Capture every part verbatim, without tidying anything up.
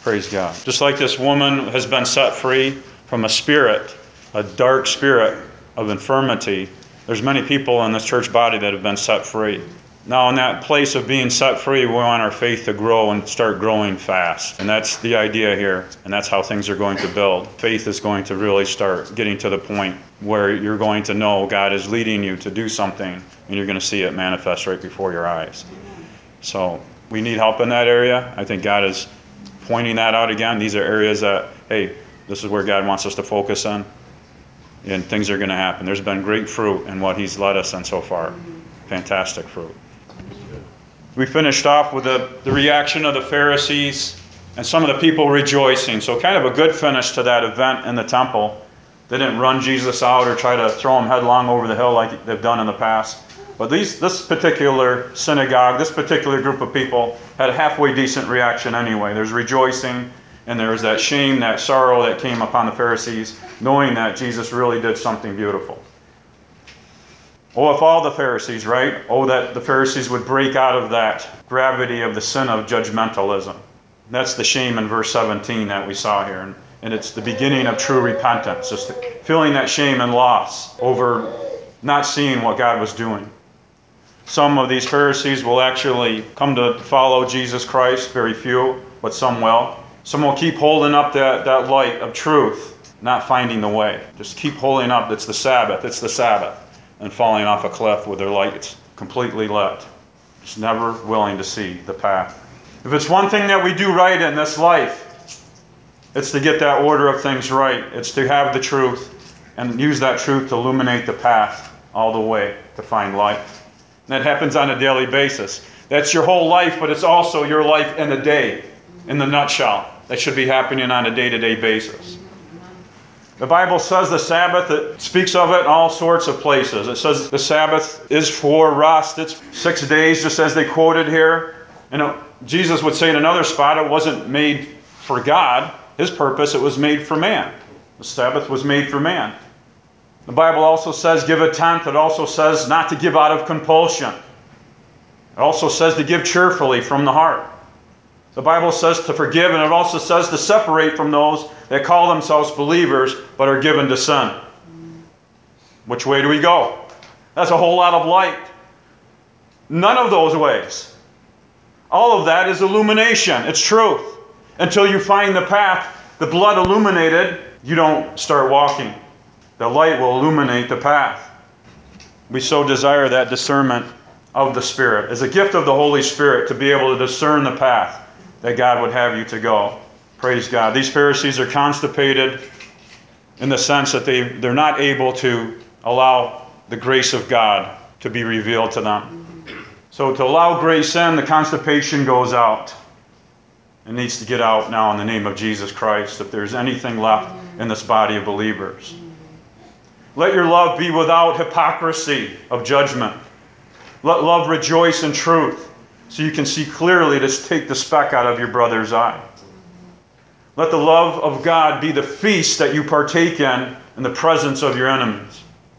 Praise God. Just like this woman has been set free from a spirit, a dark spirit of infirmity, there's many people in this church body that have been set free. Now, in that place of being set free, we want our faith to grow and start growing fast. And that's the idea here. And that's how things are going to build. Faith is going to really start getting to the point where you're going to know God is leading you to do something, and you're going to see it manifest right before your eyes. So we need help in that area. I think God is pointing that out again. These are areas that, hey, this is where God wants us to focus on. And things are going to happen. There's been great fruit in what he's led us in so far. Fantastic fruit. We finished off with the, the reaction of the Pharisees and some of the people rejoicing. So kind of a good finish to that event in the temple. They didn't run Jesus out or try to throw him headlong over the hill like they've done in the past. But these, this particular synagogue, this particular group of people had a halfway decent reaction anyway. There's rejoicing, and there was that shame, that sorrow that came upon the Pharisees, knowing that Jesus really did something beautiful. Oh, if all the Pharisees, right? Oh, that the Pharisees would break out of that gravity of the sin of judgmentalism. That's the shame in verse seventeen that we saw here. And, and it's the beginning of true repentance, just feeling that shame and loss over not seeing what God was doing. Some of these Pharisees will actually come to follow Jesus Christ, very few, but some will. Some will keep holding up that, that light of truth, not finding the way. Just keep holding up, it's the Sabbath, it's the Sabbath. And falling off a cliff with their lights completely lit. Just never willing to see the path. If it's one thing that we do right in this life, it's to get that order of things right. It's to have the truth and use that truth to illuminate the path all the way to find life. And that happens on a daily basis. That's your whole life, but it's also your life in a day, in the nutshell. That should be happening on a day-to-day basis. The Bible says the Sabbath, it speaks of it in all sorts of places. It says the Sabbath is for rest. It's six days, just as they quoted here. And it, Jesus would say in another spot, it wasn't made for God, his purpose, it was made for man. The Sabbath was made for man. The Bible also says give a tenth. It also says not to give out of compulsion. It also says to give cheerfully from the heart. The Bible says to forgive, and it also says to separate from those that call themselves believers but are given to sin. Which way do we go? That's a whole lot of light. None of those ways. All of that is illumination. It's truth. Until you find the path, the blood illuminated, you don't start walking. The light will illuminate the path. We so desire that discernment of the Spirit as a gift of the Holy Spirit to be able to discern the path that God would have you to go. Praise God. These Pharisees are constipated in the sense that they, they're not able to allow the grace of God to be revealed to them. So to allow grace in, the constipation goes out. It needs to get out now in the name of Jesus Christ if there's anything left in this body of believers. Let your love be without hypocrisy of judgment. Let love rejoice in truth, so you can see clearly to take the speck out of your brother's eye. Let the love of God be the feast that you partake in in the presence of your enemies.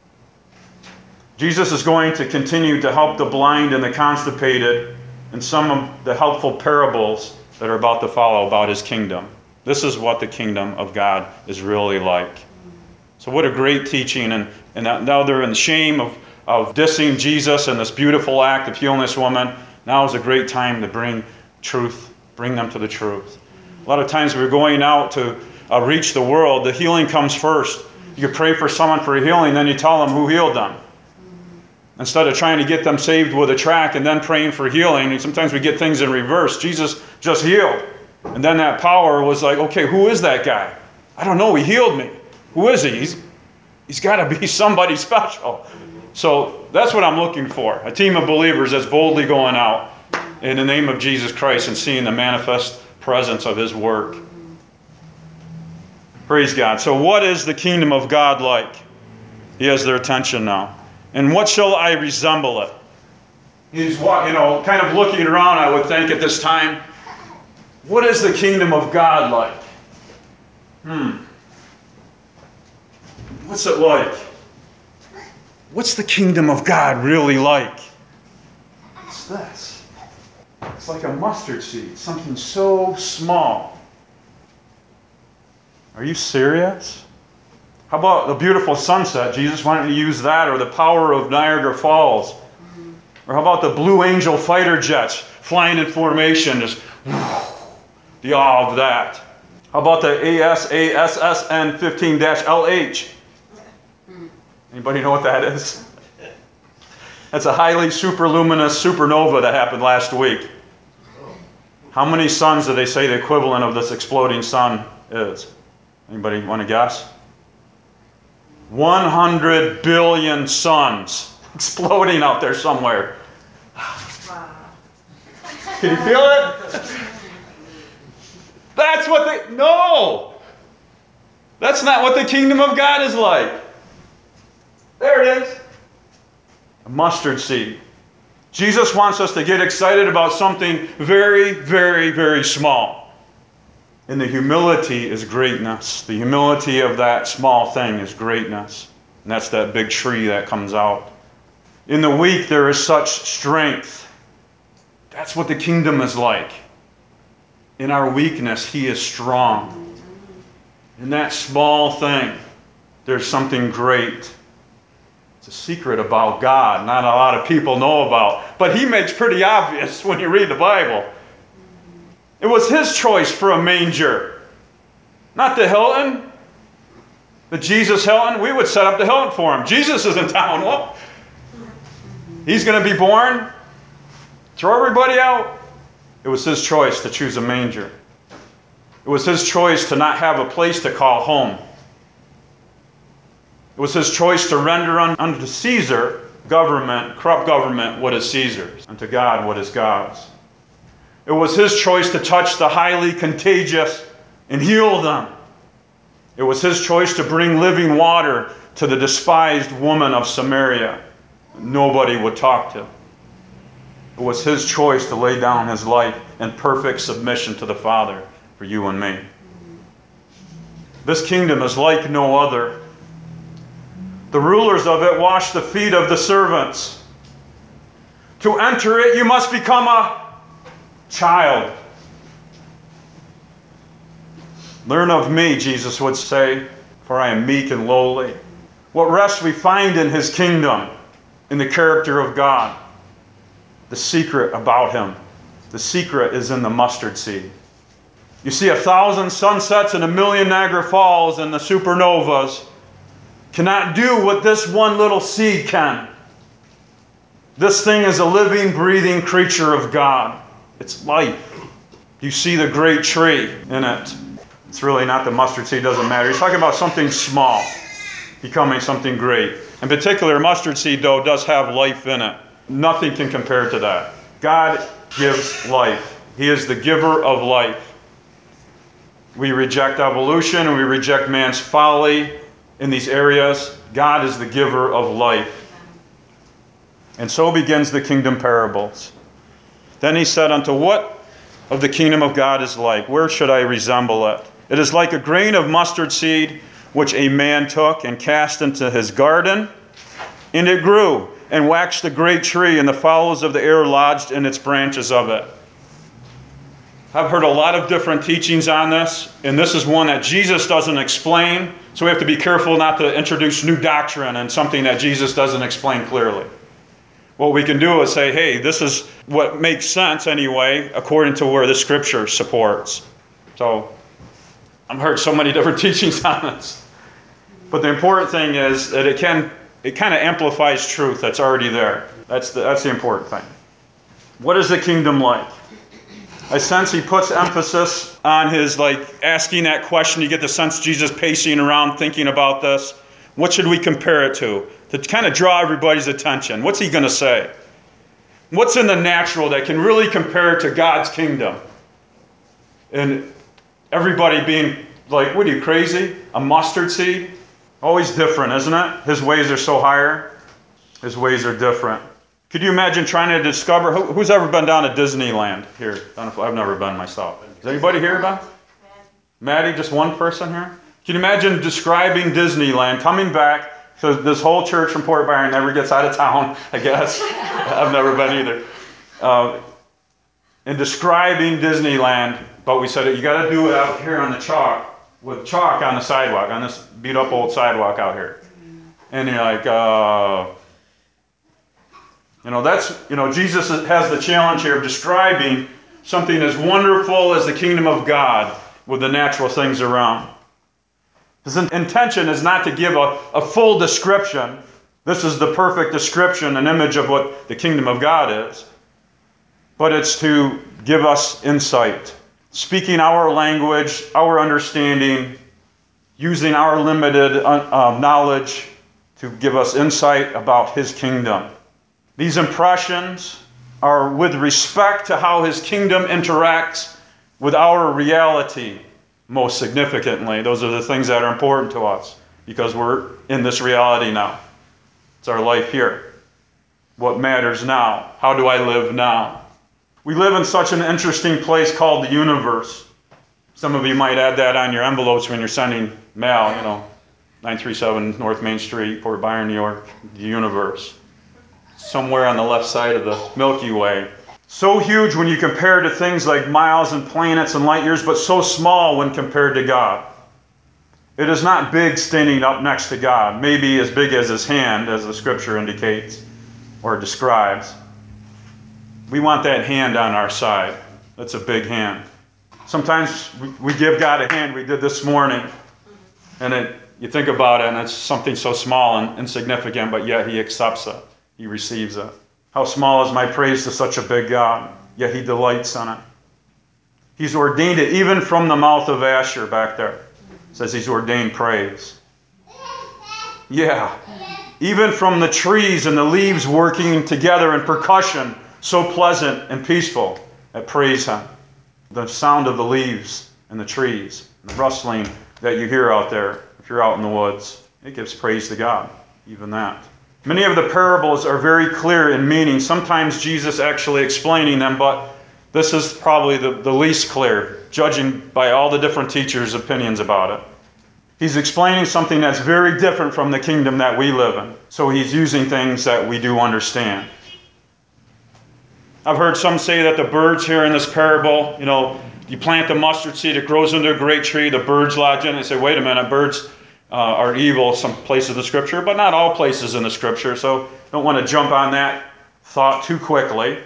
Jesus is going to continue to help the blind and the constipated in some of the helpful parables that are about to follow about his kingdom. This is what the kingdom of God is really like. So what a great teaching. And, and now they're in the shame of, of dissing Jesus and this beautiful act of healing this woman. Now is a great time to bring truth, bring them to the truth. A lot of times we're going out to uh, reach the world. The healing comes first. You pray for someone for healing, then you tell them who healed them. Instead of trying to get them saved with a tract and then praying for healing, and sometimes we get things in reverse. Jesus just healed. And then that power was like, okay, who is that guy? I don't know, he healed me. Who is he? He's, he's got to be somebody special. So that's what I'm looking for. A team of believers that's boldly going out in the name of Jesus Christ and seeing the manifest presence of his work. Praise God. So what is the kingdom of God like? He has their attention now. And what shall I resemble it? He's, you know, kind of looking around, I would think, at this time. What is the kingdom of God like? Hmm. What's it like? What's the kingdom of God really like? It's this. It's like a mustard seed, something so small. Are you serious? How about the beautiful sunset? Jesus wanted to use that, or the power of Niagara Falls. Or how about the Blue Angel fighter jets flying in formation, just the awe of that. How about the A S A S S N fifteen L H? Anybody know what that is? That's a highly superluminous supernova that happened last week. How many suns do they say the equivalent of this exploding sun is? Anybody want to guess? one hundred billion suns exploding out there somewhere. Wow. Can you feel it? That's what they, no! That's not what the kingdom of God is like. There it is. A mustard seed. Jesus wants us to get excited about something very, very, very small. And the humility is greatness. The humility of that small thing is greatness. And that's that big tree that comes out. In the weak, there is such strength. That's what the kingdom is like. In our weakness, He is strong. In that small thing, there's something great. It's a secret about God not a lot of people know about. But He makes pretty obvious when you read the Bible. It was His choice for a manger. Not the Hilton. The Jesus Hilton. We would set up the Hilton for Him. Jesus is in town. Well, He's going to be born. Throw everybody out. It was His choice to choose a manger. It was His choice to not have a place to call home. It was His choice to render unto Caesar government, corrupt government, what is Caesar's, and to God what is God's. It was His choice to touch the highly contagious and heal them. It was His choice to bring living water to the despised woman of Samaria. Nobody would talk to. It was His choice to lay down His life in perfect submission to the Father for you and me. This kingdom is like no other. The rulers of it wash the feet of the servants. To enter it, you must become a child. Learn of me, Jesus would say, for I am meek and lowly. What rest we find in His kingdom, in the character of God. The secret about Him. The secret is in the mustard seed. You see, a thousand sunsets and a million Niagara Falls and the supernovas cannot do what this one little seed can. This thing is a living, breathing creature of God. It's life. You see the great tree in it. It's really not the mustard seed, doesn't matter. He's talking about something small becoming something great. In particular, mustard seed, though, does have life in it. Nothing can compare to that. God gives life. He is the giver of life. We reject evolution and we reject man's folly in these areas. God is the giver of life. And so begins the kingdom parables. Then He said, unto what of the kingdom of God is like? Where should I resemble it? It is like a grain of mustard seed, which a man took and cast into his garden, and it grew, and waxed a great tree, and the fowls of the air lodged in its branches of it. I've heard a lot of different teachings on this, and this is one that Jesus doesn't explain, so we have to be careful not to introduce new doctrine and something that Jesus doesn't explain clearly. What we can do is say, hey, this is what makes sense anyway, according to where the Scripture supports. So, I've heard so many different teachings on this. But the important thing is that it can, it kind of amplifies truth that's already there. That's the, that's the important thing. What is the kingdom like? I sense he puts emphasis on his, like, asking that question. You get the sense Jesus pacing around thinking about this. What should we compare it to? To kind of draw everybody's attention. What's he going to say? What's in the natural that can really compare to God's kingdom? And everybody being like, what are you, crazy? A mustard seed? Always different, isn't it? His ways are so higher. His ways are different. Could you imagine trying to discover, who, who's ever been down to Disneyland here? I don't know if, I've never been myself. Is anybody here been? Maddie, just one person here? Can you imagine describing Disneyland, coming back, so this whole church from Port Byron never gets out of town, I guess. I've never been either. Uh, and describing Disneyland, but we said, you got to do it out here on the chalk with chalk on the sidewalk, on this beat up old sidewalk out here. And you're like, uh, you know, that's, you know, Jesus has the challenge here of describing something as wonderful as the kingdom of God with the natural things around. His intention is not to give a, a full description. This is the perfect description, an image of what the kingdom of God is. But it's to give us insight, speaking our language, our understanding, using our limited uh, knowledge to give us insight about his kingdom. These impressions are with respect to how his kingdom interacts with our reality, most significantly. Those are the things that are important to us because we're in this reality now. It's our life here. What matters now? How do I live now? We live in such an interesting place called the universe. Some of you might add that on your envelopes when you're sending mail, you know, nine three seven North Main Street, Fort Byron, New York, the universe. Somewhere on the left side of the Milky Way. So huge when you compare to things like miles and planets and light years, but so small when compared to God. It is not big standing up next to God, maybe as big as his hand, as the scripture indicates or describes. We want that hand on our side. That's a big hand. Sometimes we, we give God a hand. We did this morning. And it, you think about it, and it's something so small and insignificant, but yet he accepts it. He receives it. How small is my praise to such a big God, yet he delights in it. He's ordained it even from the mouth of Asher back there. It says he's ordained praise. Yeah. Even from the trees and the leaves working together in percussion, so pleasant and peaceful, that praise him. The sound of the leaves and the trees, and the rustling that you hear out there, if you're out in the woods, it gives praise to God, even that. Many of the parables are very clear in meaning, sometimes Jesus actually explaining them, but this is probably the, the least clear, judging by all the different teachers' opinions about it. He's explaining something that's very different from the kingdom that we live in. So he's using things that we do understand. I've heard some say that the birds here in this parable, you know, you plant the mustard seed, it grows into a great tree, the birds lodge in it. They say, wait a minute, birds uh, are evil, some places of the scripture, but not all places in the scripture. So don't want to jump on that thought too quickly.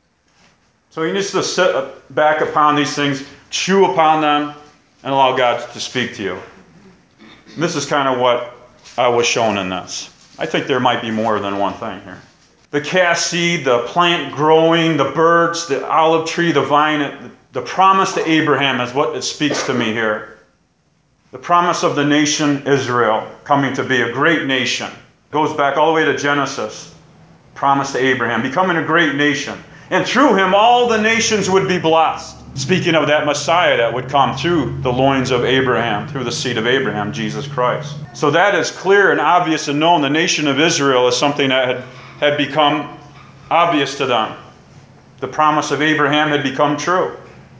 So he needs to sit back upon these things, chew upon them, and allow God to speak to you. And this is kind of what I was shown in this. I think there might be more than one thing here. The cast seed, the plant growing, the birds, the olive tree, the vine, the promise to Abraham is what it speaks to me here. The promise of the nation Israel coming to be a great nation. Goes back all the way to Genesis. Promise to Abraham, becoming a great nation. And through him, all the nations would be blessed. Speaking of that Messiah that would come through the loins of Abraham, through the seed of Abraham, Jesus Christ. So that is clear and obvious and known. The nation of Israel is something that had, had become obvious to them. The promise of Abraham had become true.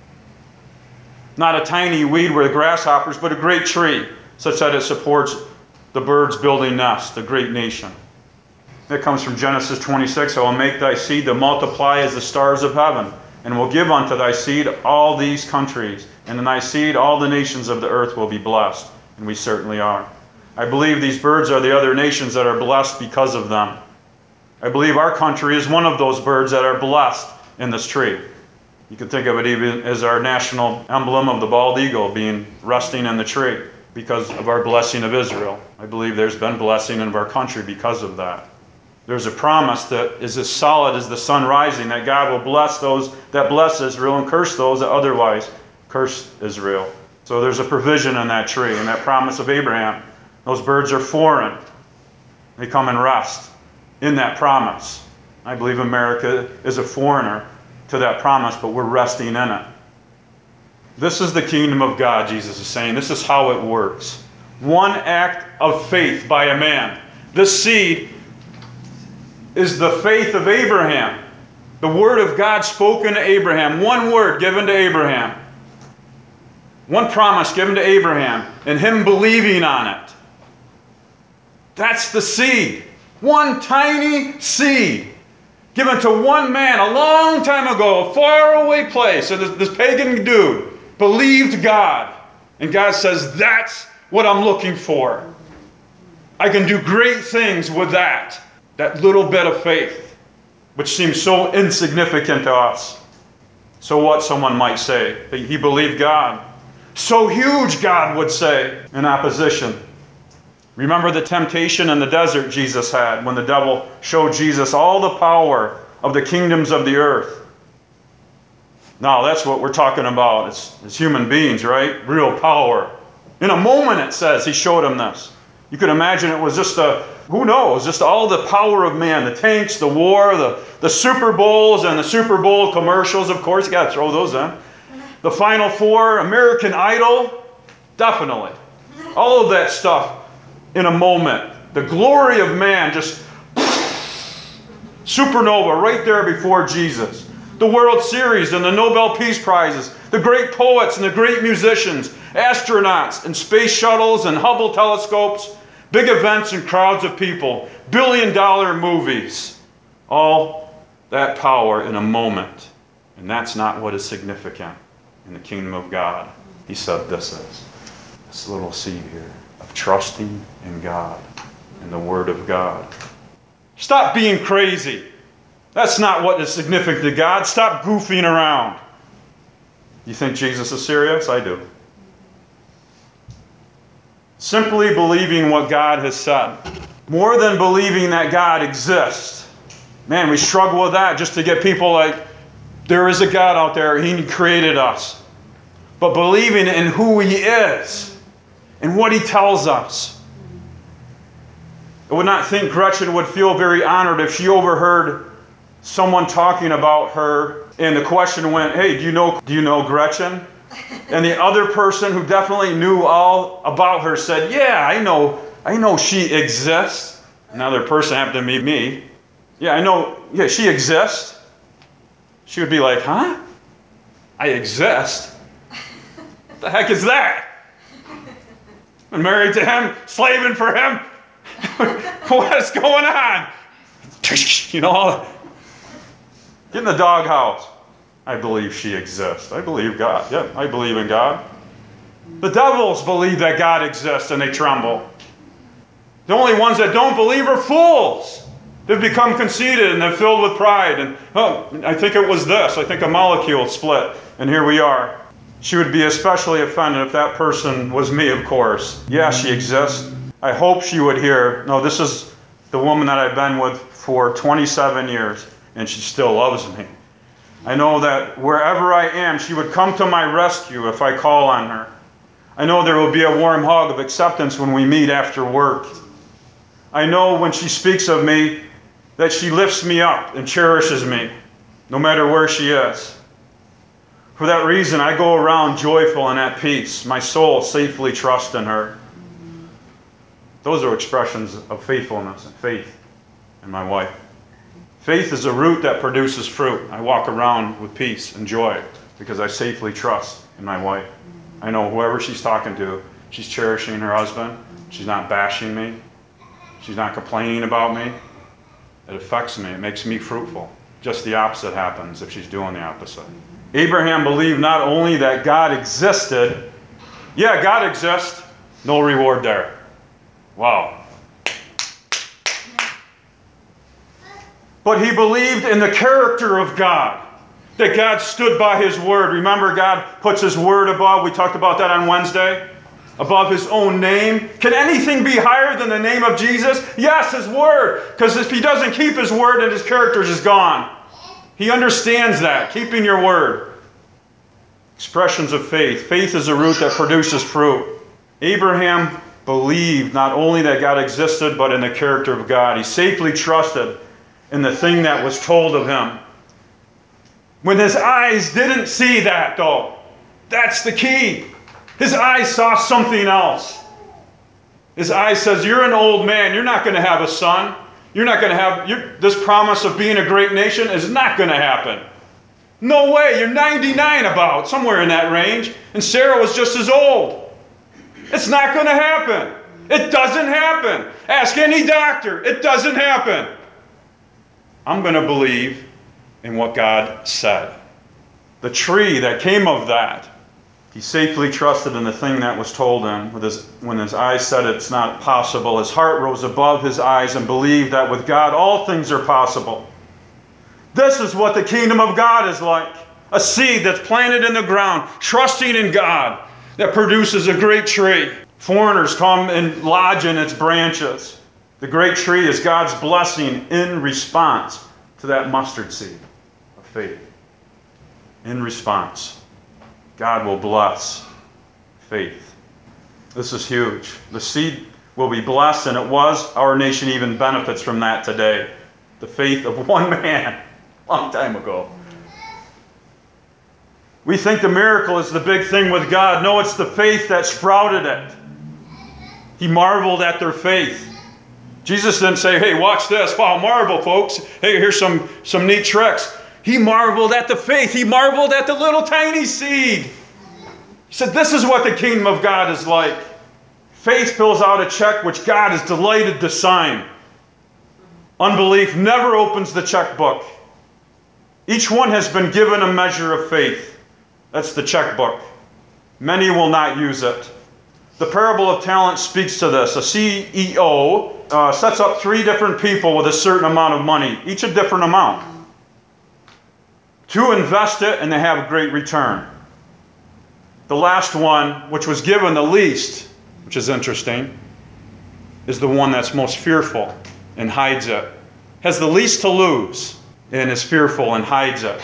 Not a tiny weed with grasshoppers, but a great tree, such that it supports the birds building nests, the great nation. That comes from Genesis twenty-six. I will make thy seed to multiply as the stars of heaven, and will give unto thy seed all these countries, and in thy seed all the nations of the earth will be blessed. And we certainly are. I believe these birds are the other nations that are blessed because of them. I believe our country is one of those birds that are blessed in this tree. You can think of it even as our national emblem of the bald eagle being resting in the tree because of our blessing of Israel. I believe there's been blessing in our country because of that. There's a promise that is as solid as the sun rising, that God will bless those that bless Israel and curse those that otherwise curse Israel. So there's a provision in that tree, and that promise of Abraham. Those birds are foreign. They come and rest in that promise. I believe America is a foreigner to that promise, but we're resting in it. This is the kingdom of God, Jesus is saying. This is how it works. One act of faith by a man. This seed is the faith of Abraham. The word of God spoken to Abraham. One word given to Abraham. One promise given to Abraham. And him believing on it. That's the seed. One tiny seed given to one man a long time ago, a faraway place. So this, this pagan dude believed God. And God says, that's what I'm looking for. I can do great things with that. That little bit of faith, which seems so insignificant to us. So what, someone might say. He believed God. So huge, God would say, in opposition. Remember the temptation in the desert Jesus had when the devil showed Jesus all the power of the kingdoms of the earth. Now, that's what we're talking about as, as human beings, right? Real power. In a moment, it says, he showed him this. You could imagine it was just a, who knows, just all the power of man, the tanks, the war, the, the Super Bowls and the Super Bowl commercials, of course. You got to throw those in. The Final Four, American Idol, definitely. All of that stuff in a moment. The glory of man, just supernova right there before Jesus. The World Series and the Nobel Peace Prizes, the great poets and the great musicians, astronauts and space shuttles and Hubble telescopes, big events and crowds of people, billion dollar movies. All that power in a moment. And that's not what is significant in the kingdom of God. He said this is. This little seed here of trusting in God and the Word of God. Stop being crazy. That's not what is significant to God. Stop goofing around. You think Jesus is serious? I do. Simply believing what God has said. More than believing that God exists. Man, we struggle with that just to get people like, there is a God out there. He created us. But believing in who He is and what He tells us. I would not think Gretchen would feel very honored if she overheard someone talking about her, and the question went, hey, do you know, do you know Gretchen? And the other person who definitely knew all about her said, yeah, I know, I know she exists. Another person happened to be me. Yeah, I know, yeah, she exists. She would be like, huh? I exist? What the heck is that? I'm married to him, slaving for him. What's going on? You know, get in the doghouse. I believe she exists. I believe God. Yeah, I believe in God. The devils believe that God exists and they tremble. The only ones that don't believe are fools. They've become conceited and they're filled with pride. And, oh, I think it was this. I think a molecule split. And here we are. She would be especially offended if that person was me, of course. Yeah, she exists. I hope she would hear, no, this is the woman that I've been with for twenty-seven years, and she still loves me. I know that wherever I am, she would come to my rescue if I call on her. I know there will be a warm hug of acceptance when we meet after work. I know when she speaks of me that she lifts me up and cherishes me, no matter where she is. For that reason, I go around joyful and at peace. My soul safely trusts in her. Those are expressions of faithfulness and faith in my wife. Faith is a root that produces fruit. I walk around with peace and joy because I safely trust in my wife. I know whoever she's talking to, she's cherishing her husband. She's not bashing me. She's not complaining about me. It affects me. It makes me fruitful. Just the opposite happens if she's doing the opposite. Abraham believed not only that God existed, yeah, God exists, no reward there. Wow. But he believed in the character of God, that God stood by His word. Remember, God puts His word above. We talked about that on Wednesday. Above His own name. Can anything be higher than the name of Jesus? Yes, His word. Because if He doesn't keep His word, then His character is gone. He understands that, keeping your word. Expressions of faith. Faith is a root that produces fruit. Abraham believed not only that God existed, but in the character of God. He safely trusted in the thing that was told of him. When his eyes didn't see that, though, that's the key. His eyes saw something else. His eyes says, you're an old man. You're not going to have a son. You're not going to have, you're, this promise of being a great nation is not going to happen. No way. You're ninety-nine about, somewhere in that range. And Sarah was just as old. It's not going to happen. It doesn't happen. Ask any doctor. It doesn't happen. I'm going to believe in what God said. The tree that came of that, He safely trusted in the thing that was told him. With his, when his eyes said it's not possible, his heart rose above his eyes and believed that with God all things are possible. This is what the kingdom of God is like. A seed that's planted in the ground, trusting in God, that produces a great tree. Foreigners come and lodge in its branches. The great tree is God's blessing in response to that mustard seed of faith. In response, God will bless faith. This is huge. The seed will be blessed, and it was. Our nation even benefits from that today. The faith of one man, a long time ago. We think the miracle is the big thing with God. No, it's the faith that sprouted it. He marveled at their faith. Jesus didn't say, hey, watch this. Wow, marvel, folks. Hey, here's some, some neat tricks. He marveled at the faith. He marveled at the little tiny seed. He said, this is what the kingdom of God is like. Faith fills out a check which God is delighted to sign. Unbelief never opens the checkbook. Each one has been given a measure of faith. That's the checkbook. Many will not use it. The parable of talents speaks to this. A C E O uh, sets up three different people with a certain amount of money, each a different amount. Two invest it and they have a great return. The last one, which was given the least, which is interesting, is the one that's most fearful and hides it. Has the least to lose and is fearful and hides it.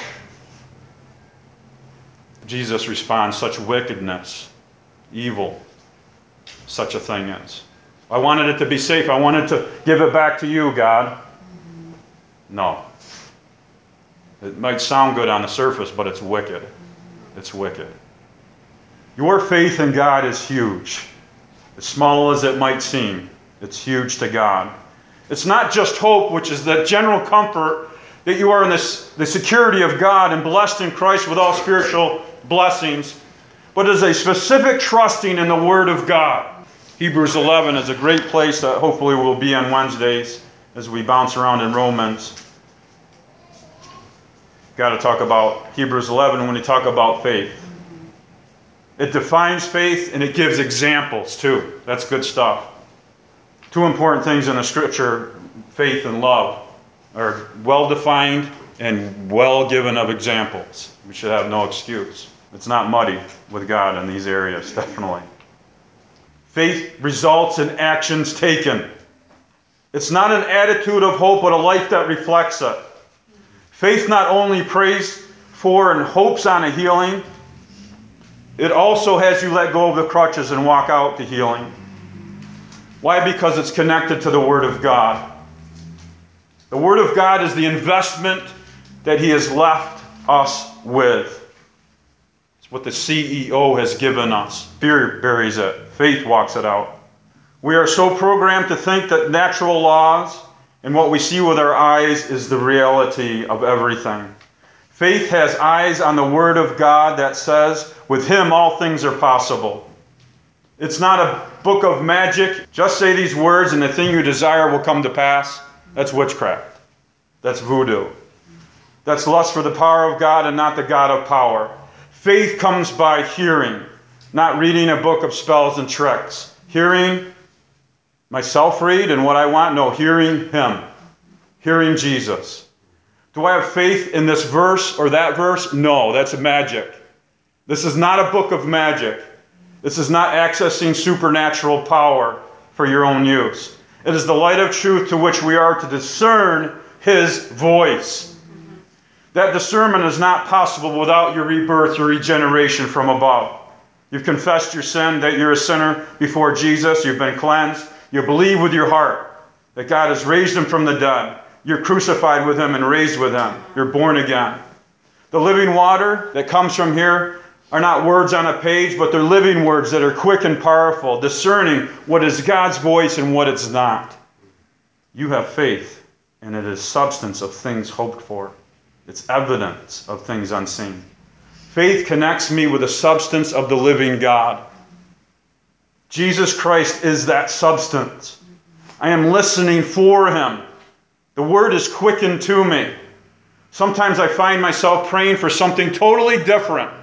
Jesus responds, such wickedness, evil, such a thing is. I wanted it to be safe. I wanted to give it back to you, God. No. It might sound good on the surface, but it's wicked. It's wicked. Your faith in God is huge. As small as it might seem, it's huge to God. It's not just hope, which is the general comfort that you are in this, the security of God and blessed in Christ with all spiritual blessings, but is a specific trusting in the Word of God. Hebrews eleven is a great place that hopefully we'll be on Wednesdays as we bounce around in Romans. Got to talk about Hebrews eleven when we talk about faith. It defines faith and it gives examples too. That's good stuff. Two important things in the Scripture, faith and love, are well defined and well given of examples. We should have no excuse. It's not muddy with God in these areas, definitely. Faith results in actions taken. It's not an attitude of hope, but a life that reflects it. Faith not only prays for and hopes on a healing, it also has you let go of the crutches and walk out to healing. Why? Because it's connected to the Word of God. The Word of God is the investment that He has left us with. It's what the C E O has given us. Fear buries it. Faith walks it out. We are so programmed to think that natural laws and what we see with our eyes is the reality of everything. Faith has eyes on the Word of God that says, with Him all things are possible. It's not a book of magic. Just say these words and the thing you desire will come to pass. That's witchcraft. That's voodoo. That's lust for the power of God and not the God of power. Faith comes by hearing, not reading a book of spells and tricks. Hearing myself read and what I want? No, hearing Him. Hearing Jesus. Do I have faith in this verse or that verse? No, that's magic. This is not a book of magic. This is not accessing supernatural power for your own use. It is the light of truth to which we are to discern His voice. That discernment is not possible without your rebirth, your regeneration from above. You've confessed your sin, that you're a sinner before Jesus. You've been cleansed. You believe with your heart that God has raised Him from the dead. You're crucified with Him and raised with Him. You're born again. The living water that comes from here are not words on a page, but they're living words that are quick and powerful, discerning what is God's voice and what it's not. You have faith, and it is substance of things hoped for. It's evidence of things unseen. Faith connects me with the substance of the living God. Jesus Christ is that substance. I am listening for Him. The Word is quickened to me. Sometimes I find myself praying for something totally different.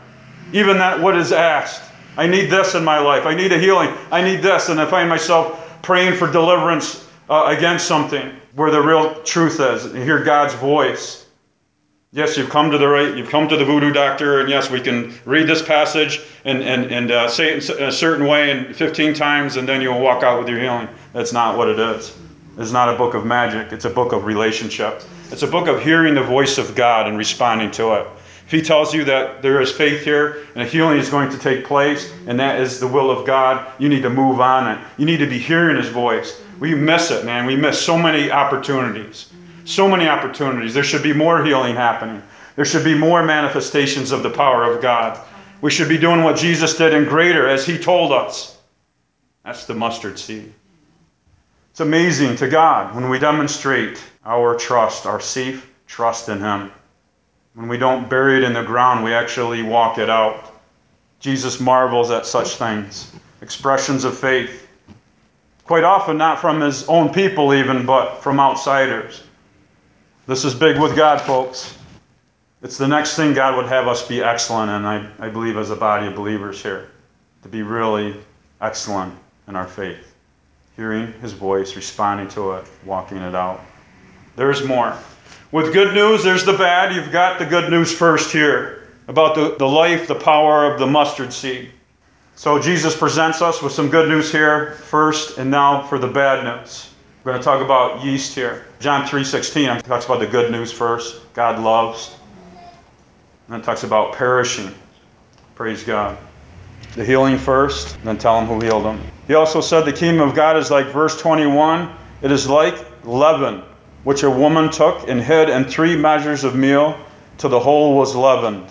Even that what is asked. I need this in my life. I need a healing. I need this. And I find myself praying for deliverance uh, against something where the real truth is. You hear God's voice. Yes, you've come to the right, you've come to the voodoo doctor, and yes, we can read this passage and, and, and uh, say it in a certain way and fifteen times, and then you'll walk out with your healing. That's not what it is. It's not a book of magic. It's a book of relationship. It's a book of hearing the voice of God and responding to it. If he tells you that there is faith here and a healing is going to take place, and that is the will of God, you need to move on it. You need to be hearing his voice. We miss it, man. We miss so many opportunities. So many opportunities. There should be more healing happening. There should be more manifestations of the power of God. We should be doing what Jesus did and greater as he told us. That's the mustard seed. It's amazing to God when we demonstrate our trust, our safe trust in him. When we don't bury it in the ground, we actually walk it out. Jesus marvels at such things. Expressions of faith. Quite often not from his own people even, but from outsiders. This is big with God, folks. It's the next thing God would have us be excellent in, I, I believe, as a body of believers here. To be really excellent in our faith. Hearing his voice, responding to it, walking it out. There's more. With good news, there's the bad. You've got the good news first here about the, the life, the power of the mustard seed. So Jesus presents us with some good news here first, and now for the bad news. We're going to talk about yeast here. John three sixteen talks about the good news first. God loves. And then it talks about perishing. Praise God. The healing first, then tell him who healed him. He also said the kingdom of God is like, verse twenty-one, it is like leaven, which a woman took and hid in three measures of meal till the whole was leavened.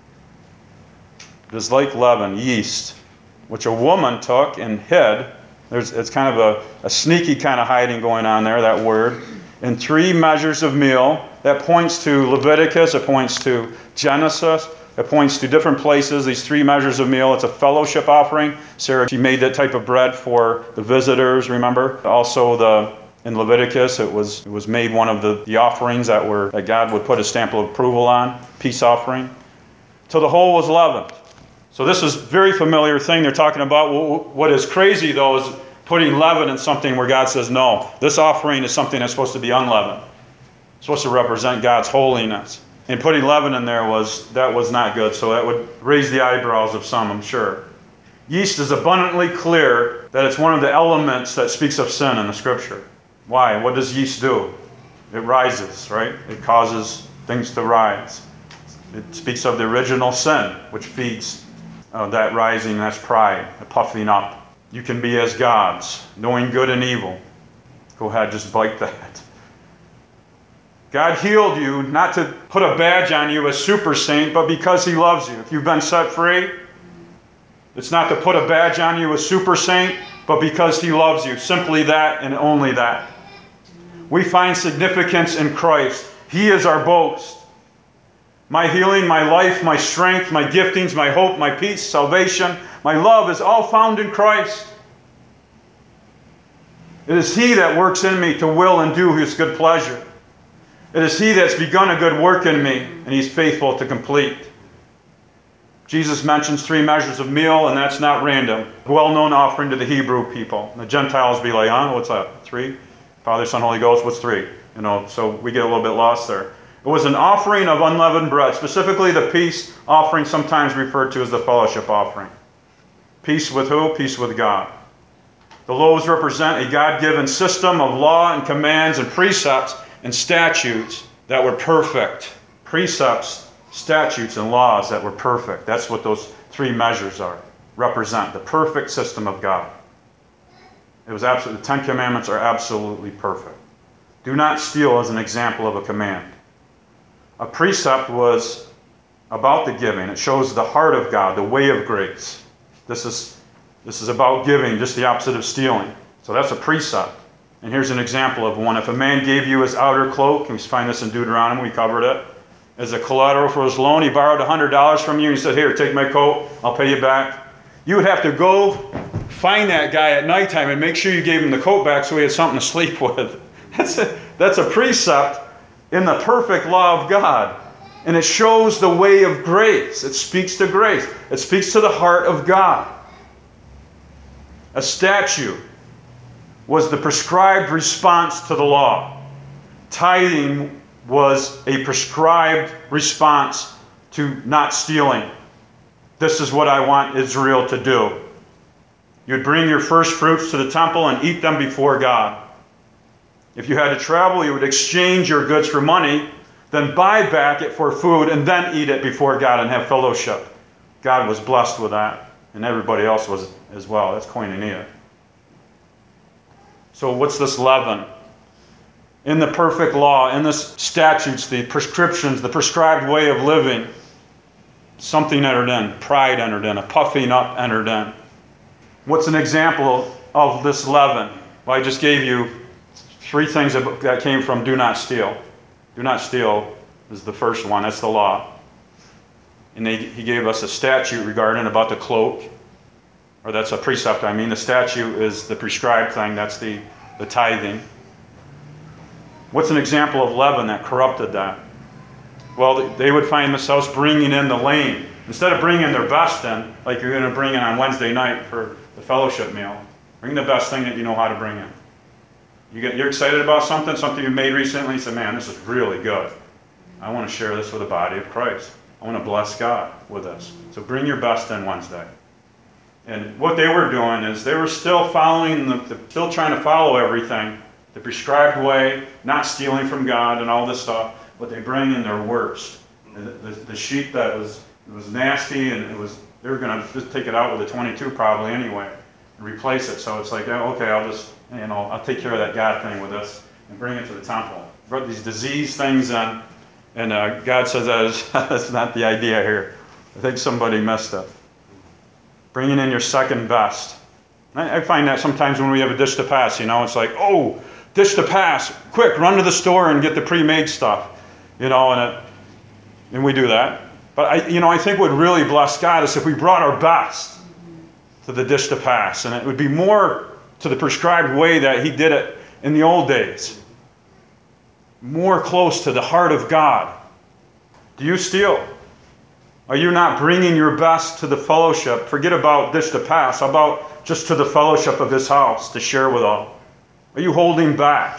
It is like leaven, yeast, which a woman took and hid. There's, it's kind of a, a sneaky kind of hiding going on there, that word. In three measures of meal. That points to Leviticus. It points to Genesis. It points to different places. These three measures of meal. It's a fellowship offering. Sarah, she made that type of bread for the visitors, remember? Also, the in Leviticus, it was it was made one of the, the offerings that were that God would put a stamp of approval on, peace offering. Till the whole was leavened. So this is a very familiar thing they're talking about. What is crazy, though, is putting leaven in something where God says, no, this offering is something that's supposed to be unleavened. It's supposed to represent God's holiness. And putting leaven in there, was that was not good, so that would raise the eyebrows of some, I'm sure. Yeast is abundantly clear that it's one of the elements that speaks of sin in the Scripture. Why? What does yeast do? It rises, right? It causes things to rise. It speaks of the original sin, which feeds Uh, that rising, that's pride, the puffing up. You can be as gods, knowing good and evil. Go ahead, just bite that. God healed you not to put a badge on you as super saint, but because he loves you. If you've been set free, it's not to put a badge on you as super saint, but because he loves you. Simply that and only that. We find significance in Christ. He is our boast. My healing, my life, my strength, my giftings, my hope, my peace, salvation, my love is all found in Christ. It is he that works in me to will and do his good pleasure. It is he that's begun a good work in me, and he's faithful to complete. Jesus mentions three measures of meal, and that's not random. Well-known offering to the Hebrew people. The Gentiles be like, huh, what's that? Three? Father, Son, Holy Ghost, what's three? You know, so we get a little bit lost there. It was an offering of unleavened bread, specifically the peace offering, sometimes referred to as the fellowship offering. Peace with who? Peace with God. The loaves represent a God-given system of law and commands and precepts and statutes that were perfect. Precepts, statutes, and laws that were perfect. That's what those three measures are. Represent the perfect system of God. It was absolutely, the Ten Commandments are absolutely perfect. Do not steal as an example of a command. A precept was about the giving. It shows the heart of God, the way of grace. This is, this is about giving, just the opposite of stealing. So that's a precept. And here's an example of one. If a man gave you his outer cloak, and we find this in Deuteronomy, we covered it, as a collateral for his loan, he borrowed one hundred dollars from you, and he said, here, take my coat, I'll pay you back. You would have to go find that guy at nighttime and make sure you gave him the coat back so he had something to sleep with. That's a, that's a precept in the perfect law of God. And it shows the way of grace. It speaks to grace. It speaks to the heart of God. A statute was the prescribed response to the law. Tithing was a prescribed response to not stealing. This is what I want Israel to do. You'd bring your first fruits to the temple and eat them before God. If you had to travel, you would exchange your goods for money, then buy back it for food, and then eat it before God and have fellowship. God was blessed with that, and everybody else was as well. That's koinonia. So what's this leaven? In the perfect law, in the statutes, the prescriptions, the prescribed way of living, something entered in, pride entered in, a puffing up entered in. What's an example of this leaven? Well, I just gave you three things that came from do not steal. Do not steal is the first one. That's the law. And they, he gave us a statute regarding about the cloak. Or that's a precept, I mean. The statute is the prescribed thing. That's the, the tithing. What's an example of leaven that corrupted that? Well, they would find themselves bringing in the lame. Instead of bringing their best in, like you're going to bring in on Wednesday night for the fellowship meal, bring the best thing that you know how to bring in. You get, you're excited about something, something you made recently, you say, man, this is really good. I want to share this with the body of Christ. I want to bless God with this. So bring your best in Wednesday. And what they were doing is they were still following, the, the, still trying to follow everything, the prescribed way, not stealing from God and all this stuff, but they bring in their worst. The, the, the sheep that was it was nasty, and it was they were going to just take it out with a twenty-two probably anyway, and replace it. So it's like, oh, okay, I'll just, you know, I'll take care of that God thing with this and bring it to the temple. Brought these disease things in, and uh, God says that is, that's not the idea here. I think somebody messed up. Bringing in your second best. I, I find that sometimes when we have a dish to pass, you know, it's like, oh, dish to pass, quick, run to the store and get the pre-made stuff, you know, and it, and we do that. But I, you know, I think what would really bless God is if we brought our best to the dish to pass, and it would be more to the prescribed way that He did it in the old days, more close to the heart of God. Do you steal? Are you not bringing your best to the fellowship? Forget about dish to pass. How about just to the fellowship of His house to share with all? Are you holding back?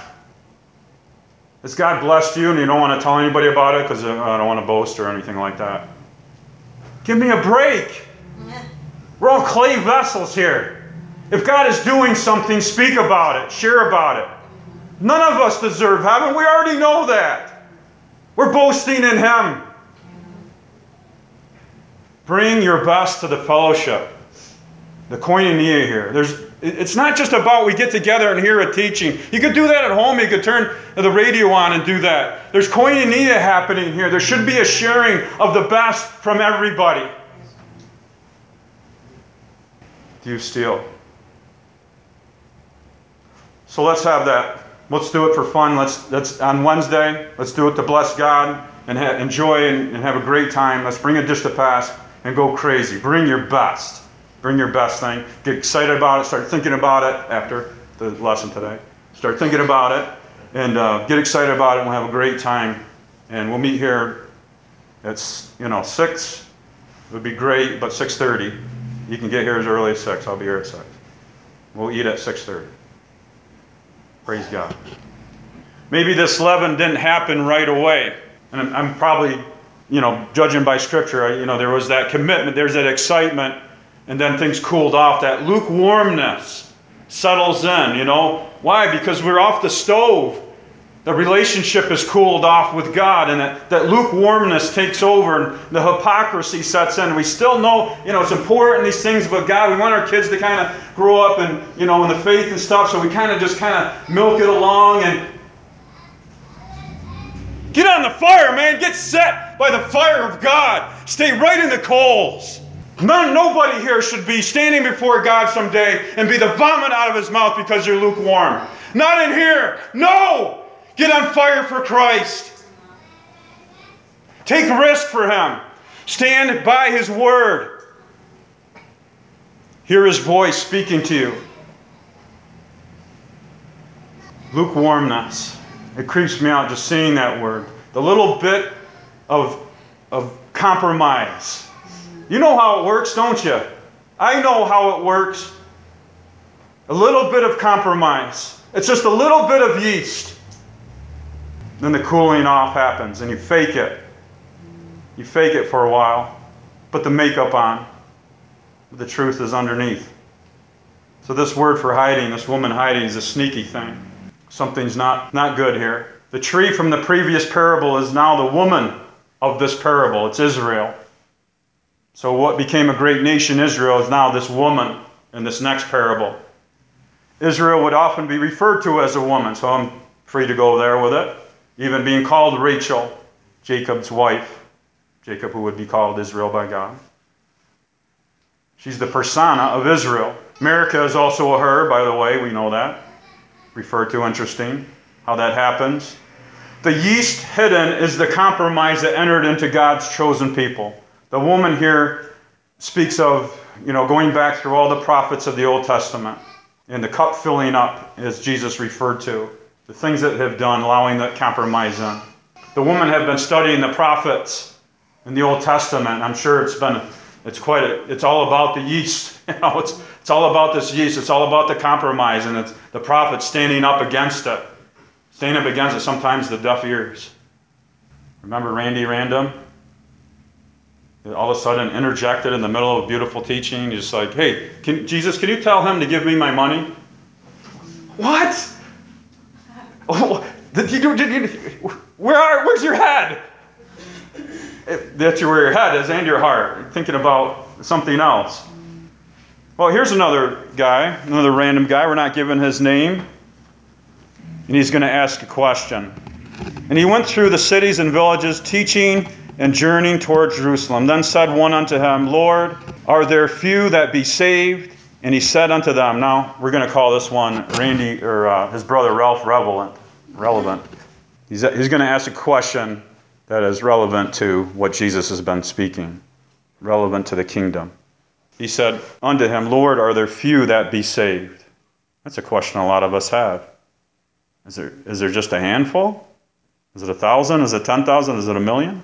Has God blessed you and you don't want to tell anybody about it because I don't want to boast or anything like that? Give me a break. We're all clay vessels here. If God is doing something, speak about it. Share about it. None of us deserve heaven. We already know that. We're boasting in Him. Bring your best to the fellowship. The koinonia here. There's, it's not just about we get together and hear a teaching. You could do that at home. You could turn the radio on and do that. There's koinonia happening here. There should be a sharing of the best from everybody. Do you steal? So let's have that. Let's do it for fun. Let's, let's on Wednesday, let's do it to bless God and ha- enjoy and, and have a great time. Let's bring a dish to pass and go crazy. Bring your best. Bring your best thing. Get excited about it. Start thinking about it after the lesson today. Start thinking about it and uh, get excited about it. And we'll have a great time. And we'll meet here at you know six. It would be great, but six thirty. You can get here as early as six. I'll be here at six. We'll eat at six thirty. Praise God. Maybe this leaven didn't happen right away, and I'm, I'm probably, you know, judging by Scripture. You know, there was that commitment. There's that excitement. And then things cooled off. That lukewarmness settles in, you know. Why? Because we're off the stove. The relationship is cooled off with God, and that, that lukewarmness takes over, and the hypocrisy sets in. We still know, you know, it's important, these things about God. We want our kids to kind of grow up and, you know, in the faith and stuff, so we kind of just kind of milk it along and get on the fire, man. Get set by the fire of God. Stay right in the coals. None, nobody here should be standing before God someday and be the vomit out of His mouth because you're lukewarm. Not in here. No! Get on fire for Christ. Take risk for Him. Stand by His word. Hear His voice speaking to you. Lukewarmness. It creeps me out just seeing that word. The little bit of of compromise. You know how it works, don't you? I know how it works. A little bit of compromise. It's just a little bit of yeast. Then the cooling off happens and you fake it. You fake it for a while. Put the makeup on. But the truth is underneath. So this word for hiding, this woman hiding, is a sneaky thing. Something's not, not good here. The tree from the previous parable is now the woman of this parable. It's Israel. So what became a great nation, Israel, is now this woman in this next parable. Israel would often be referred to as a woman, so I'm free to go there with it. Even being called Rachel, Jacob's wife. Jacob, who would be called Israel by God. She's the persona of Israel. America is also a her, by the way, we know that. Referred to, interesting how that happens. The yeast hidden is the compromise that entered into God's chosen people. The woman here speaks of, you know, going back through all the prophets of the Old Testament and the cup filling up, as Jesus referred to. The things that have done, allowing that compromise in. The woman have been studying the prophets in the Old Testament. I'm sure it's been, it's quite, a, it's all about the yeast. You know, it's, it's all about this yeast. It's all about the compromise, and it's the prophets standing up against it. Standing up against it, sometimes the deaf ears. Remember Randy Random? All of a sudden interjected in the middle of a beautiful teaching. He's just like, hey, can, Jesus, can you tell him to give me my money? What? Oh, did you, did you, where are, where's your head? That's where your head is and your heart. You're thinking about something else. Well, here's another guy, another random guy. We're not given his name. And he's going to ask a question. And he went through the cities and villages, teaching and journeying toward Jerusalem. Then said one unto him, Lord, are there few that be saved? And he said unto them, now we're going to call this one Randy, or uh, his brother Ralph relevant. relevant. He's, he's going to ask a question that is relevant to what Jesus has been speaking, relevant to the kingdom. He said unto him, Lord, are there few that be saved? That's a question a lot of us have. Is there, is there just a handful? Is it a thousand? Is it ten thousand? Is it a million?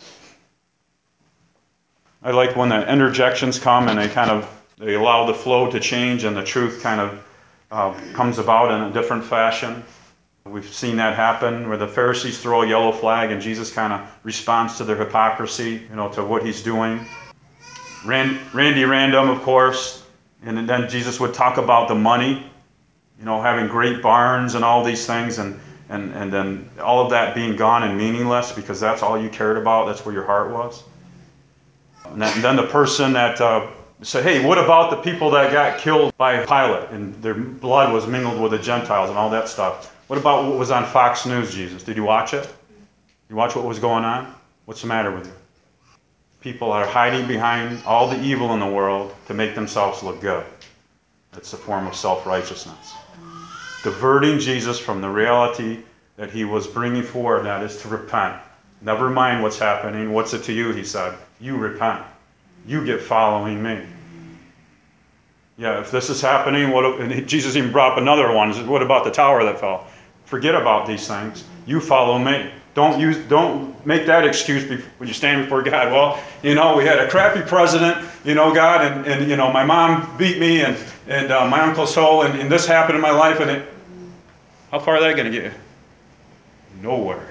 I like when the interjections come and they kind of they allow the flow to change and the truth kind of uh, comes about in a different fashion. We've seen that happen where the Pharisees throw a yellow flag and Jesus kind of responds to their hypocrisy, you know, to what he's doing. Rand, Randy Random, of course, and then Jesus would talk about the money, you know, having great barns and all these things, and, and, and then all of that being gone and meaningless because that's all you cared about, that's where your heart was. And then the person that uh, said, hey, what about the people that got killed by Pilate and their blood was mingled with the Gentiles and all that stuff? What about what was on Fox News, Jesus? Did you watch it? You watch what was going on? What's the matter with you? People are hiding behind all the evil in the world to make themselves look good. It's a form of self-righteousness. Diverting Jesus from the reality that he was bringing forward, that is to repent. Never mind what's happening. What's it to you, he said. You repent. You get following me. Yeah, if this is happening, what? And Jesus even brought up another one. He said, what about the tower that fell? Forget about these things. You follow me. Don't use. Don't make that excuse when you stand before God. Well, you know, we had a crappy president, you know, God, and, and you know, my mom beat me, and and uh, my uncle so, and, and this happened in my life, and it. How far is that going to get you? Nowhere.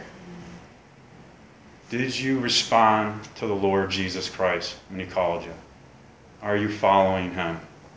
Did you respond to the Lord Jesus Christ when he called you? Are you following him?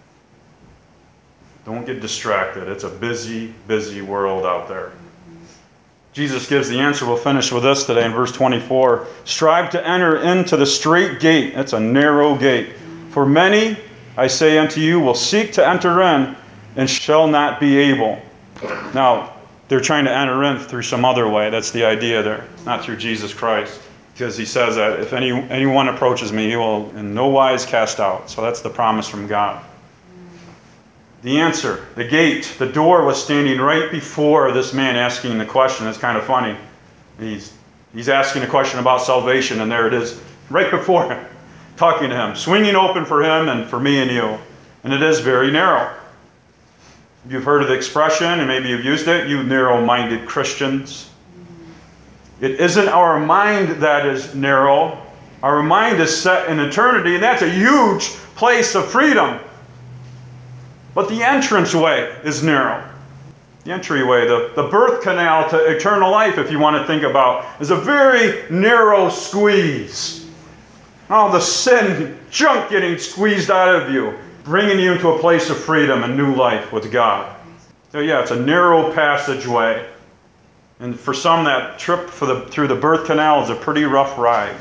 Don't get distracted. It's a busy, busy world out there. Jesus gives the answer. We'll finish with this today in verse twenty-four. Strive to enter into the straight gate. That's a narrow gate. For many, I say unto you, will seek to enter in and shall not be able. Now, they're trying to enter in through some other way. That's the idea there, not through Jesus Christ. Because he says that if any anyone approaches me, he will in no wise cast out. So that's the promise from God. The answer, the gate, the door was standing right before this man asking the question. It's kind of funny. He's, he's asking a question about salvation, and there it is, right before him, talking to him, swinging open for him and for me and you. And it is very narrow. You've heard of the expression, and maybe you've used it, you narrow-minded Christians. It isn't our mind that is narrow. Our mind is set in eternity, and that's a huge place of freedom. But the entranceway is narrow. The entryway, the, the birth canal to eternal life, if you want to think about, is a very narrow squeeze. All the sin, junk getting squeezed out of you, bringing you into a place of freedom and new life with God. So yeah, it's a narrow passageway. And for some, that trip for the, through the birth canal is a pretty rough ride.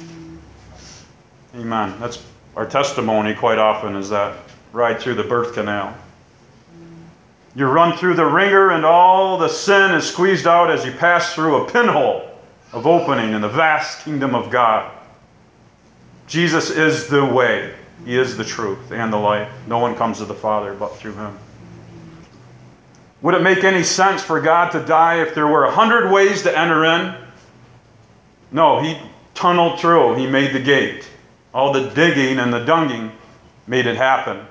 Amen. That's our testimony quite often, is that ride through the birth canal. You run through the ringer and all the sin is squeezed out as you pass through a pinhole of opening in the vast kingdom of God. Jesus is the way. He is the truth and the life. No one comes to the Father but through him. Would it make any sense for God to die if there were a hundred ways to enter in? No, he tunneled through. He made the gate. All the digging and the dunging made it happen.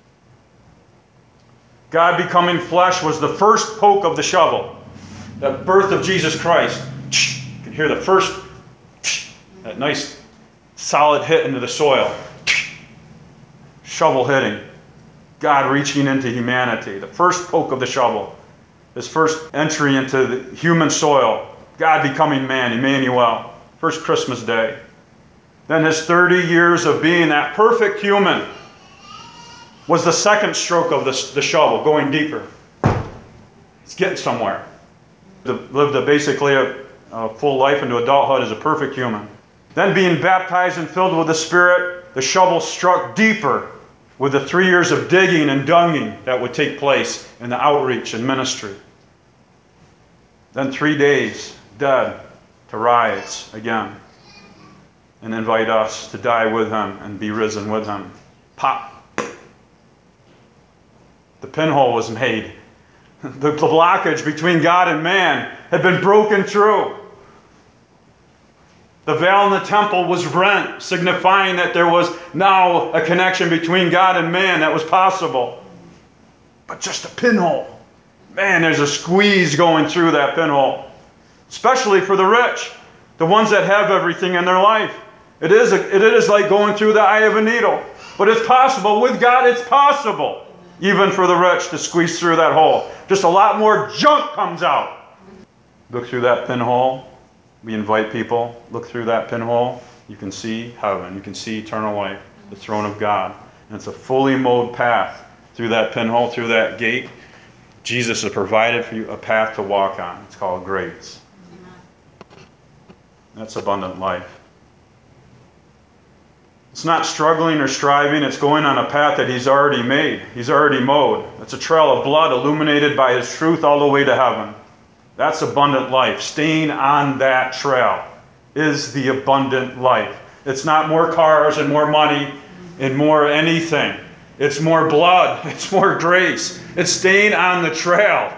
God becoming flesh was the first poke of the shovel. The birth of Jesus Christ. You can hear the first, that nice solid hit into the soil. Shovel hitting. God reaching into humanity. The first poke of the shovel. His first entry into the human soil. God becoming man, Emmanuel. First Christmas day. Then his thirty years of being that perfect human was the second stroke of the, the shovel, going deeper. He's getting somewhere. Lived a, basically a, a full life into adulthood as a perfect human. Then being baptized and filled with the Spirit, the shovel struck deeper with the three years of digging and dunging that would take place in the outreach and ministry. Then three days dead to rise again and invite us to die with him and be risen with him. Pop. The pinhole was made. The blockage between God and man had been broken through. The veil in the temple was rent, signifying that there was now a connection between God and man that was possible. But just a pinhole. Man, there's a squeeze going through that pinhole. Especially for the rich, the ones that have everything in their life. It is, a, it is like going through the eye of a needle. But it's possible. With God, it's possible. Even for the rich to squeeze through that hole. Just a lot more junk comes out. Look through that pinhole. We invite people, look through that pinhole. You can see heaven. You can see eternal life, the throne of God. And it's a fully mowed path through that pinhole, through that gate. Jesus has provided for you a path to walk on. It's called grace. That's abundant life. It's not struggling or striving. It's going on a path that he's already made. He's already mowed. It's a trail of blood illuminated by his truth all the way to heaven. That's abundant life. Staying on that trail is the abundant life. It's not more cars and more money and more anything. It's more blood. It's more grace. It's staying on the trail.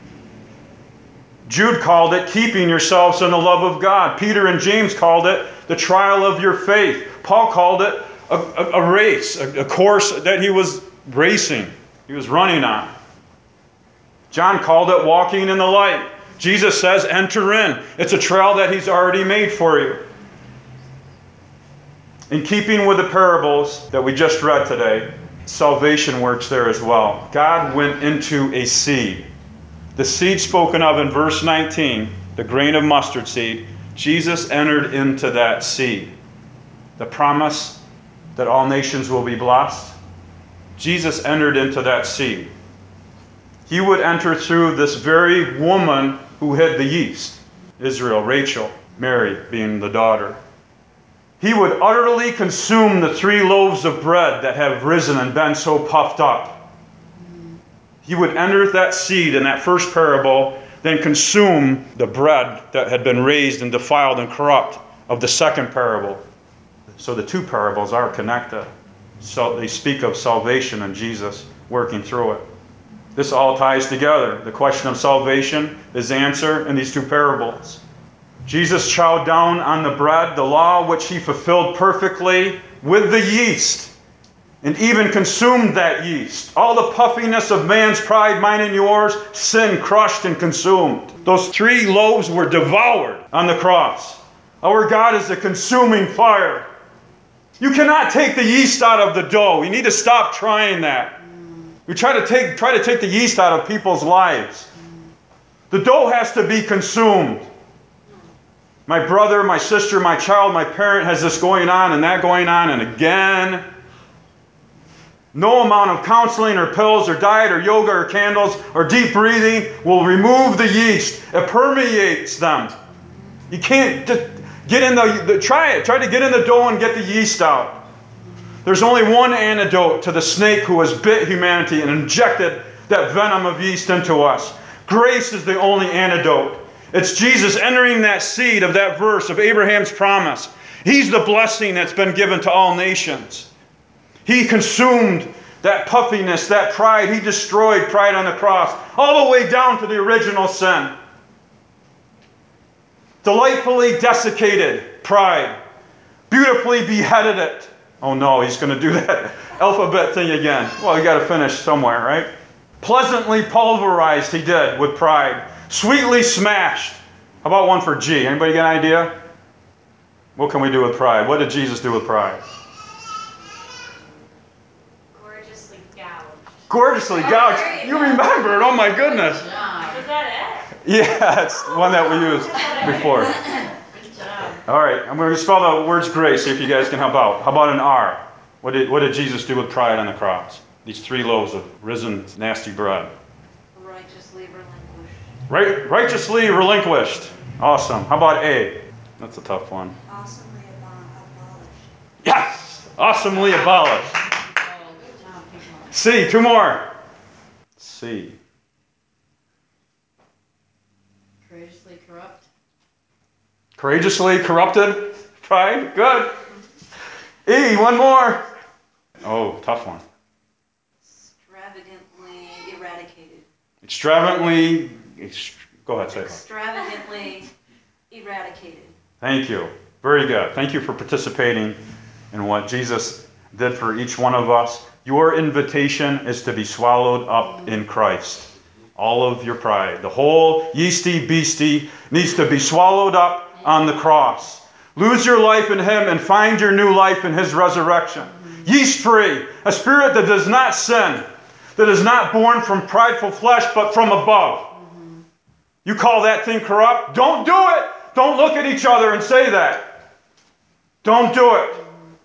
Jude called it keeping yourselves in the love of God. Peter and James called it the trial of your faith. Paul called it a, a, a race, a, a course that he was racing. He was running on. John called it walking in the light. Jesus says, enter in. It's a trail that he's already made for you. In keeping with the parables that we just read today, salvation works there as well. God went into a seed. The seed spoken of in verse nineteen, the grain of mustard seed, Jesus entered into that seed. The promise that all nations will be blessed, Jesus entered into that seed. He would enter through this very woman who hid the yeast, Israel, Rachel, Mary being the daughter. He would utterly consume the three loaves of bread that have risen and been so puffed up. He would enter that seed in that first parable, then consume the bread that had been raised and defiled and corrupt of the second parable. So the two parables are connected. So they speak of salvation and Jesus working through it. This all ties together. The question of salvation is answered in these two parables. Jesus chowed down on the bread, the law which he fulfilled perfectly with the yeast, and even consumed that yeast. All the puffiness of man's pride, mine and yours, sin crushed and consumed. Those three loaves were devoured on the cross. Our God is a consuming fire. You cannot take the yeast out of the dough. You need to stop trying that. We try to take, try to take the yeast out of people's lives. The dough has to be consumed. My brother, my sister, my child, my parent has this going on and that going on, and again. No amount of counseling or pills or diet or yoga or candles or deep breathing will remove the yeast. It permeates them. You can't just get in the, the try it. Try to get in the dough and get the yeast out. There's only one antidote to the snake who has bit humanity and injected that venom of yeast into us. Grace is the only antidote. It's Jesus entering that seed of that verse of Abraham's promise. He's the blessing that's been given to all nations. He consumed that puffiness, that pride. He destroyed pride on the cross, all the way down to the original sin. Delightfully desiccated pride. Beautifully beheaded it. Oh no, he's going to do that alphabet thing again. Well, you got to finish somewhere, right? Pleasantly pulverized he did with pride. Sweetly smashed. How about one for G? Anybody get an idea? What can we do with pride? What did Jesus do with pride? Gorgeously gouged. Gorgeously gouged. Oh, you remembered. Oh my goodness. Was that it? Yeah, it's one that we used before. Good job. All right, I'm going to spell the words grace, see if you guys can help out. How about an R? What did, what did Jesus do with pride on the cross? These three loaves of risen, nasty bread. Righteously relinquished. Right, righteously relinquished. Awesome. How about A? That's a tough one. Awesomely abolished. Yes! Awesomely abolished. Oh, good job, people. C, two more. C. Courageously corrupt. Courageously corrupted. Pride. Good. E, one more. Oh, tough one. Extravagantly eradicated. Extravagantly. Ext- Go ahead, say it. Extravagantly eradicated. Thank you. Very good. Thank you for participating in what Jesus did for each one of us. Your invitation is to be swallowed up in Christ. All of your pride, the whole yeasty beastie, needs to be swallowed up on the cross. Lose your life in Him and find your new life in His resurrection. Yeast free, a spirit that does not sin, that is not born from prideful flesh, but from above. You call that thing corrupt? Don't do it. Don't look at each other and say that. Don't do it.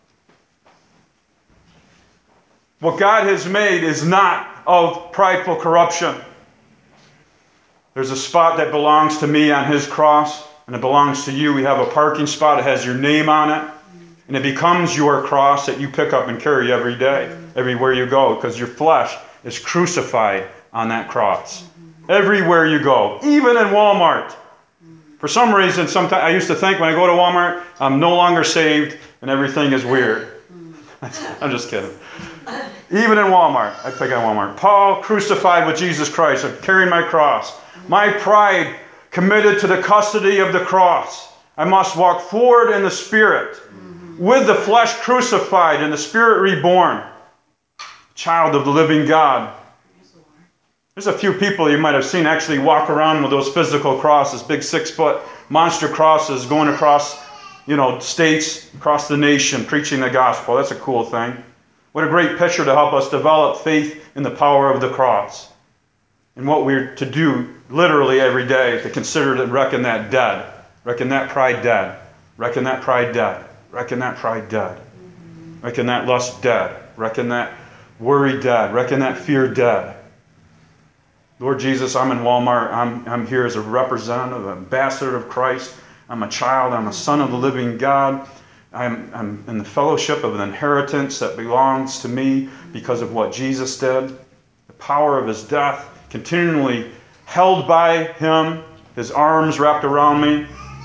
What God has made is not of prideful corruption. There's a spot that belongs to me on His cross, and it belongs to you. We have a parking spot. It has your name on it, and it becomes your cross that you pick up and carry every day, everywhere you go, because your flesh is crucified on that cross. Everywhere you go, even in Walmart. For some reason, sometimes I used to think when I go to Walmart, I'm no longer saved and everything is weird. I'm just kidding. Even in Walmart, I pick on Walmart. Paul crucified with Jesus Christ. I'm carrying my cross. My pride committed to the custody of the cross. I must walk forward in the Spirit, with the flesh crucified and the Spirit reborn. Child of the living God. There's a few people you might have seen actually walk around with those physical crosses, big six-foot monster crosses going across, you know, states, across the nation, preaching the gospel. That's a cool thing. What a great picture to help us develop faith in the power of the cross. And what we're to do literally every day, to consider to reckon that dead. Reckon that pride dead. Reckon that pride dead. Reckon that pride dead. Reckon that lust dead. Reckon that worry dead. Reckon that fear dead. Lord Jesus, I'm in Walmart. I'm, I'm here as a representative, an ambassador of Christ. I'm a child. I'm a son of the living God. I'm, I'm in the fellowship of an inheritance that belongs to me because of what Jesus did. The power of His death, continually held by Him, His arms wrapped around me.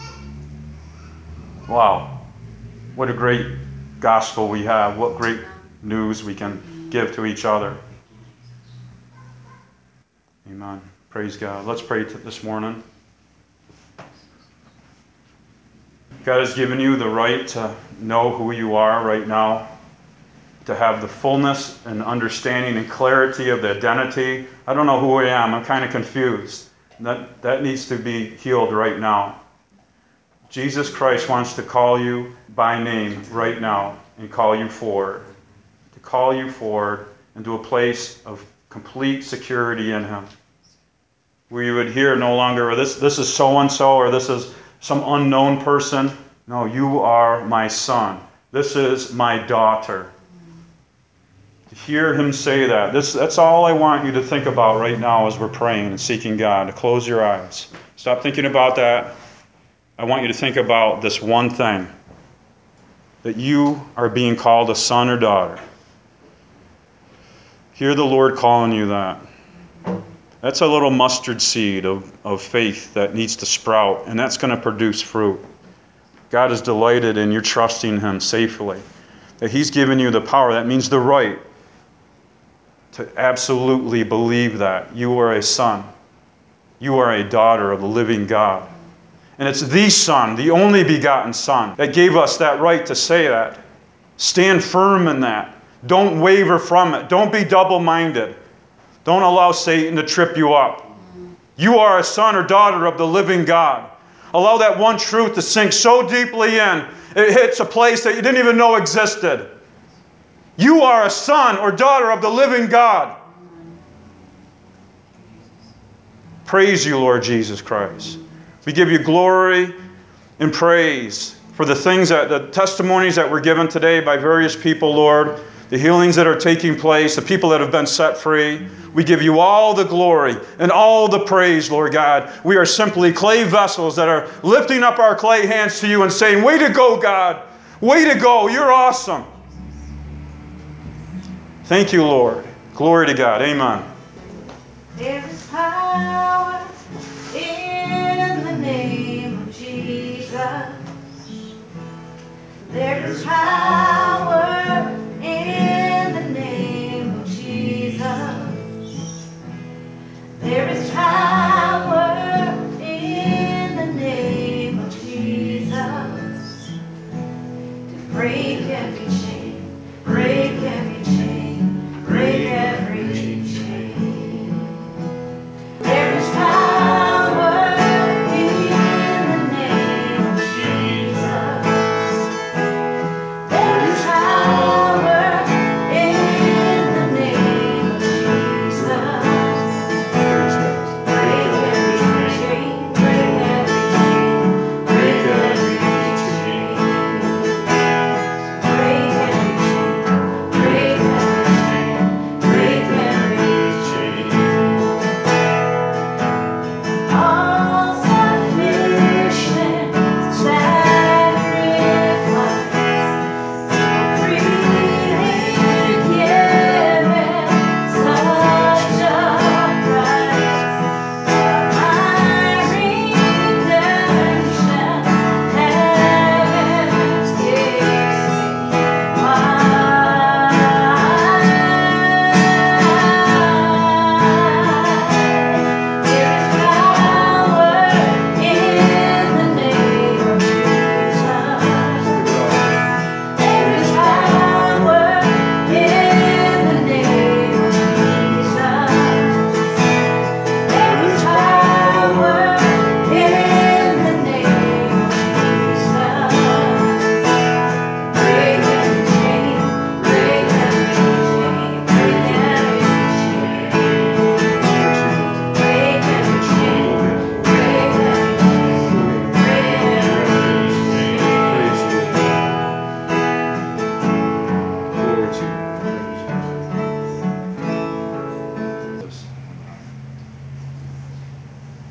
Wow. What a great gospel we have. What great news we can give to each other. Amen. Praise God. Let's pray this morning. God has given you the right to know who you are right now, to have the fullness and understanding and clarity of the identity. I don't know who I am. I'm kind of confused. That, that needs to be healed right now. Jesus Christ wants to call you by name right now and call you forward. To call you forward into a place of complete security in Him. Where you would hear no longer, this, this is so-and-so, or this is some unknown person. No, you are my son. This is my daughter. To hear Him say that, this, that's all I want you to think about right now as we're praying and seeking God. To close your eyes. Stop thinking about that. I want you to think about this one thing. That you are being called a son or daughter. Hear the Lord calling you that. That's a little mustard seed of, of faith that needs to sprout, and that's going to produce fruit. God is delighted in your trusting Him safely. That He's given you the power, that means the right, to absolutely believe that you are a son. You are a daughter of the living God. And it's the Son, the only begotten Son, that gave us that right to say that. Stand firm in that. Don't waver from it. Don't be double-minded. Don't allow Satan to trip you up. You are a son or daughter of the living God. Allow that one truth to sink so deeply in, it hits a place that you didn't even know existed. You are a son or daughter of the living God. Praise you, Lord Jesus Christ. We give you glory and praise for the things that, the testimonies that were given today by various people, Lord. The healings that are taking place, the people that have been set free. We give you all the glory and all the praise, Lord God. We are simply clay vessels that are lifting up our clay hands to you and saying, way to go, God. Way to go. You're awesome. Thank you, Lord. Glory to God. Amen. There is power in the name of Jesus. There is power in the name of Jesus. There is power.